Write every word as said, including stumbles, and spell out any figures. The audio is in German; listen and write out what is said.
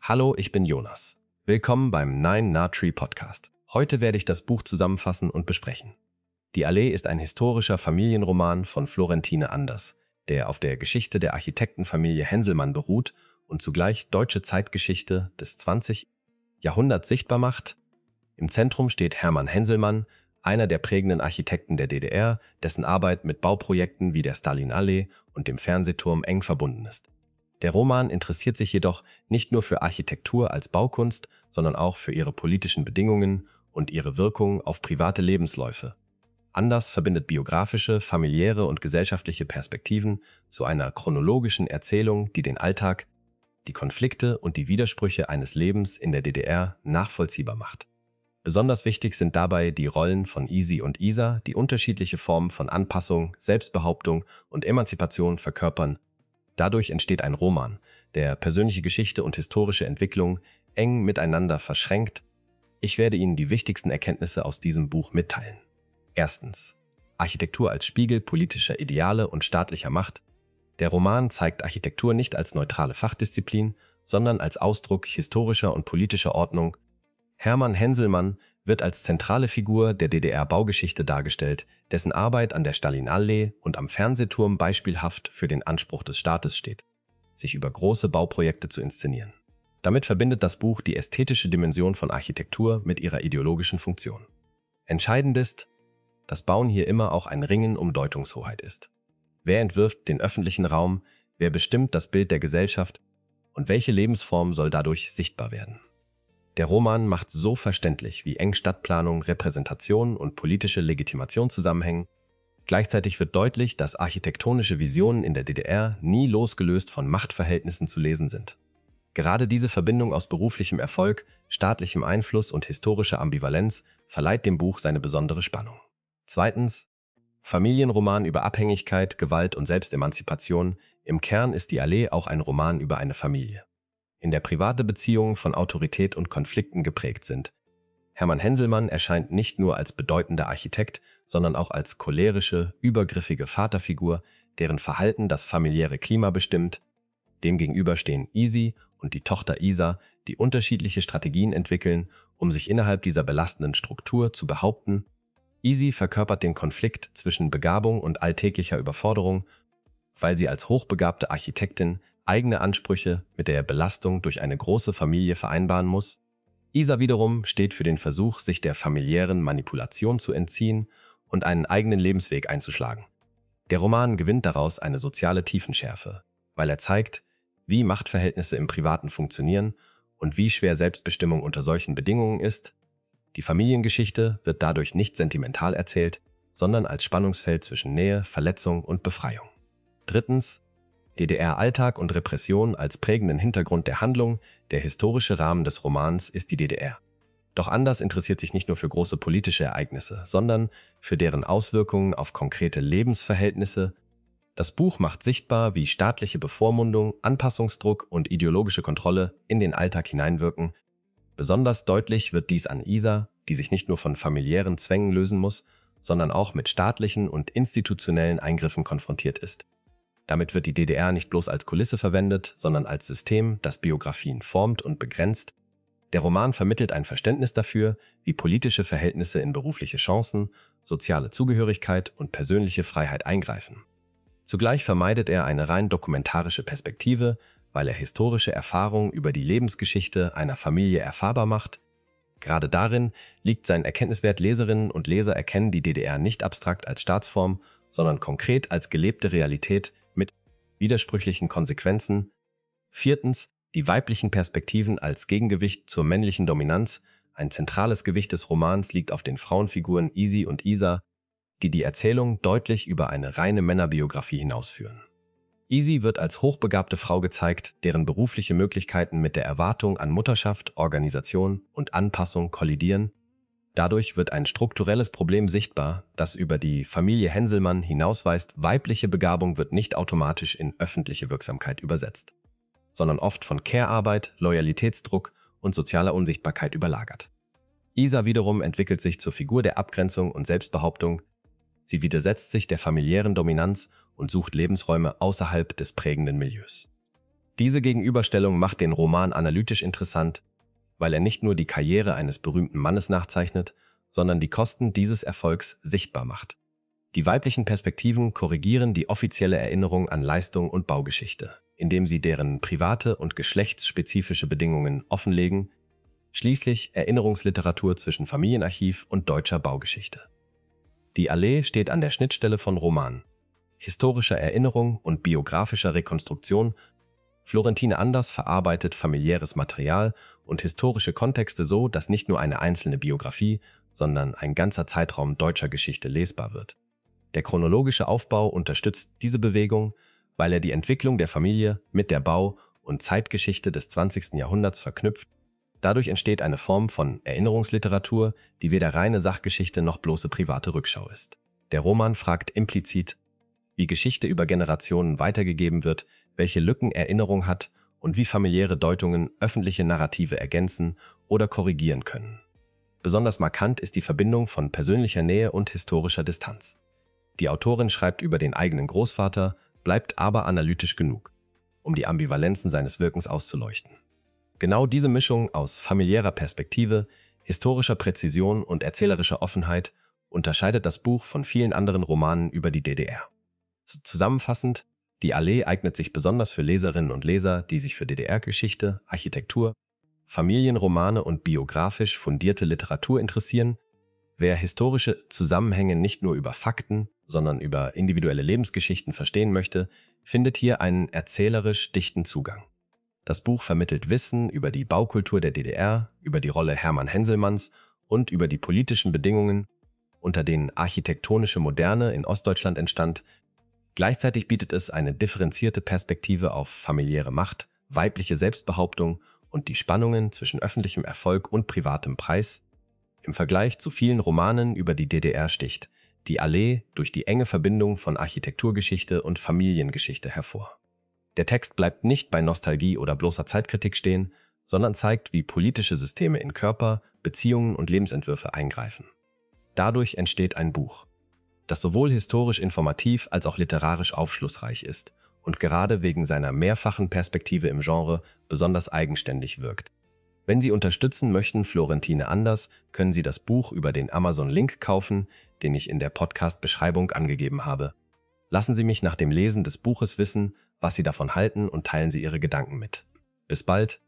Hallo, ich bin Jonas. Willkommen beim Nine Na Tree Podcast. Heute werde ich das Buch zusammenfassen und besprechen. Die Allee ist ein historischer Familienroman von Florentine Anders, der auf der Geschichte der Architektenfamilie Henselmann beruht und zugleich deutsche Zeitgeschichte des zwanzigsten Jahrhunderts sichtbar macht. Im Zentrum steht Hermann Henselmann, einer der prägenden Architekten der D D R, dessen Arbeit mit Bauprojekten wie der Stalinallee und dem Fernsehturm eng verbunden ist. Der Roman interessiert sich jedoch nicht nur für Architektur als Baukunst, sondern auch für ihre politischen Bedingungen und ihre Wirkung auf private Lebensläufe. Anders verbindet biografische, familiäre und gesellschaftliche Perspektiven zu einer chronologischen Erzählung, die den Alltag, die Konflikte und die Widersprüche eines Lebens in der D D R nachvollziehbar macht. Besonders wichtig sind dabei die Rollen von Isi und Isa, die unterschiedliche Formen von Anpassung, Selbstbehauptung und Emanzipation verkörpern. Dadurch entsteht ein Roman, der persönliche Geschichte und historische Entwicklung eng miteinander verschränkt. Ich werde Ihnen die wichtigsten Erkenntnisse aus diesem Buch mitteilen. Erstens. Architektur als Spiegel politischer Ideale und staatlicher Macht. Der Roman zeigt Architektur nicht als neutrale Fachdisziplin, sondern als Ausdruck historischer und politischer Ordnung. Hermann Henselmann wird als zentrale Figur der D D R-Baugeschichte dargestellt, dessen Arbeit an der Stalinallee und am Fernsehturm beispielhaft für den Anspruch des Staates steht, sich über große Bauprojekte zu inszenieren. Damit verbindet das Buch die ästhetische Dimension von Architektur mit ihrer ideologischen Funktion. Entscheidend ist, dass Bauen hier immer auch ein Ringen um Deutungshoheit ist. Wer entwirft den öffentlichen Raum, wer bestimmt das Bild der Gesellschaft und welche Lebensform soll dadurch sichtbar werden? Der Roman macht so verständlich, wie eng Stadtplanung, Repräsentation und politische Legitimation zusammenhängen. Gleichzeitig wird deutlich, dass architektonische Visionen in der D D R nie losgelöst von Machtverhältnissen zu lesen sind. Gerade diese Verbindung aus beruflichem Erfolg, staatlichem Einfluss und historischer Ambivalenz verleiht dem Buch seine besondere Spannung. Zweitens. Familienroman über Abhängigkeit, Gewalt und Selbstemanzipation. Im Kern ist die Allee auch ein Roman über eine Familie, in der private Beziehungen von Autorität und Konflikten geprägt sind. Hermann Henselmann erscheint nicht nur als bedeutender Architekt, sondern auch als cholerische, übergriffige Vaterfigur, deren Verhalten das familiäre Klima bestimmt. Demgegenüber stehen Isi und die Tochter Isa, die unterschiedliche Strategien entwickeln, um sich innerhalb dieser belastenden Struktur zu behaupten. Isi verkörpert den Konflikt zwischen Begabung und alltäglicher Überforderung, weil sie als hochbegabte Architektin eigene Ansprüche mit der Belastung durch eine große Familie vereinbaren muss. Isa wiederum steht für den Versuch, sich der familiären Manipulation zu entziehen und einen eigenen Lebensweg einzuschlagen. Der Roman gewinnt daraus eine soziale Tiefenschärfe, weil er zeigt, wie Machtverhältnisse im Privaten funktionieren und wie schwer Selbstbestimmung unter solchen Bedingungen ist. Die Familiengeschichte wird dadurch nicht sentimental erzählt, sondern als Spannungsfeld zwischen Nähe, Verletzung und Befreiung. Drittens. D D R-Alltag und Repression als prägenden Hintergrund der Handlung. Der historische Rahmen des Romans ist die D D R. Doch Anders interessiert sich nicht nur für große politische Ereignisse, sondern für deren Auswirkungen auf konkrete Lebensverhältnisse. Das Buch macht sichtbar, wie staatliche Bevormundung, Anpassungsdruck und ideologische Kontrolle in den Alltag hineinwirken. Besonders deutlich wird dies an Isa, die sich nicht nur von familiären Zwängen lösen muss, sondern auch mit staatlichen und institutionellen Eingriffen konfrontiert ist. Damit wird die D D R nicht bloß als Kulisse verwendet, sondern als System, das Biografien formt und begrenzt. Der Roman vermittelt ein Verständnis dafür, wie politische Verhältnisse in berufliche Chancen, soziale Zugehörigkeit und persönliche Freiheit eingreifen. Zugleich vermeidet er eine rein dokumentarische Perspektive, weil er historische Erfahrungen über die Lebensgeschichte einer Familie erfahrbar macht. Gerade darin liegt sein Erkenntniswert. Leserinnen und Leser erkennen die D D R nicht abstrakt als Staatsform, sondern konkret als gelebte Realität mit widersprüchlichen Konsequenzen. Viertens. Die weiblichen Perspektiven als Gegengewicht zur männlichen Dominanz. Ein zentrales Gewicht des Romans liegt auf den Frauenfiguren Isi und Isa, die die Erzählung deutlich über eine reine Männerbiografie hinausführen. Isi wird als hochbegabte Frau gezeigt, deren berufliche Möglichkeiten mit der Erwartung an Mutterschaft, Organisation und Anpassung kollidieren. Dadurch wird ein strukturelles Problem sichtbar, das über die Familie Henselmann hinausweist. Weibliche Begabung wird nicht automatisch in öffentliche Wirksamkeit übersetzt, sondern oft von Care-Arbeit, Loyalitätsdruck und sozialer Unsichtbarkeit überlagert. Isa wiederum entwickelt sich zur Figur der Abgrenzung und Selbstbehauptung. Sie widersetzt sich der familiären Dominanz und sucht Lebensräume außerhalb des prägenden Milieus. Diese Gegenüberstellung macht den Roman analytisch interessant, weil er nicht nur die Karriere eines berühmten Mannes nachzeichnet, sondern die Kosten dieses Erfolgs sichtbar macht. Die weiblichen Perspektiven korrigieren die offizielle Erinnerung an Leistung und Baugeschichte, indem sie deren private und geschlechtsspezifische Bedingungen offenlegen, schließlich Erinnerungsliteratur zwischen Familienarchiv und deutscher Baugeschichte. Die Allee steht an der Schnittstelle von Roman, historischer Erinnerung und biografischer Rekonstruktion. Florentine Anders verarbeitet familiäres Material und historische Kontexte so, dass nicht nur eine einzelne Biografie, sondern ein ganzer Zeitraum deutscher Geschichte lesbar wird. Der chronologische Aufbau unterstützt diese Bewegung, weil er die Entwicklung der Familie mit der Bau- und Zeitgeschichte des zwanzigsten Jahrhunderts verknüpft. Dadurch entsteht eine Form von Erinnerungsliteratur, die weder reine Sachgeschichte noch bloße private Rückschau ist. Der Roman fragt implizit, wie Geschichte über Generationen weitergegeben wird, welche Lücken Erinnerung hat und wie familiäre Deutungen öffentliche Narrative ergänzen oder korrigieren können. Besonders markant ist die Verbindung von persönlicher Nähe und historischer Distanz. Die Autorin schreibt über den eigenen Großvater, bleibt aber analytisch genug, um die Ambivalenzen seines Wirkens auszuleuchten. Genau diese Mischung aus familiärer Perspektive, historischer Präzision und erzählerischer Offenheit unterscheidet das Buch von vielen anderen Romanen über die D D R. Zusammenfassend, die Allee eignet sich besonders für Leserinnen und Leser, die sich für D D R-Geschichte, Architektur, Familienromane und biografisch fundierte Literatur interessieren. Wer historische Zusammenhänge nicht nur über Fakten, sondern über individuelle Lebensgeschichten verstehen möchte, findet hier einen erzählerisch dichten Zugang. Das Buch vermittelt Wissen über die Baukultur der D D R, über die Rolle Hermann Henselmanns und über die politischen Bedingungen, unter denen architektonische Moderne in Ostdeutschland entstand. Gleichzeitig bietet es eine differenzierte Perspektive auf familiäre Macht, weibliche Selbstbehauptung und die Spannungen zwischen öffentlichem Erfolg und privatem Preis. Im Vergleich zu vielen Romanen über die D D R sticht die Allee durch die enge Verbindung von Architekturgeschichte und Familiengeschichte hervor. Der Text bleibt nicht bei Nostalgie oder bloßer Zeitkritik stehen, sondern zeigt, wie politische Systeme in Körper, Beziehungen und Lebensentwürfe eingreifen. Dadurch entsteht ein Buch, das sowohl historisch informativ als auch literarisch aufschlussreich ist und gerade wegen seiner mehrfachen Perspektive im Genre besonders eigenständig wirkt. Wenn Sie unterstützen möchten Florentine Anders, können Sie das Buch über den Amazon-Link kaufen, den ich in der Podcast-Beschreibung angegeben habe. Lassen Sie mich nach dem Lesen des Buches wissen, was Sie davon halten und teilen Sie Ihre Gedanken mit. Bis bald!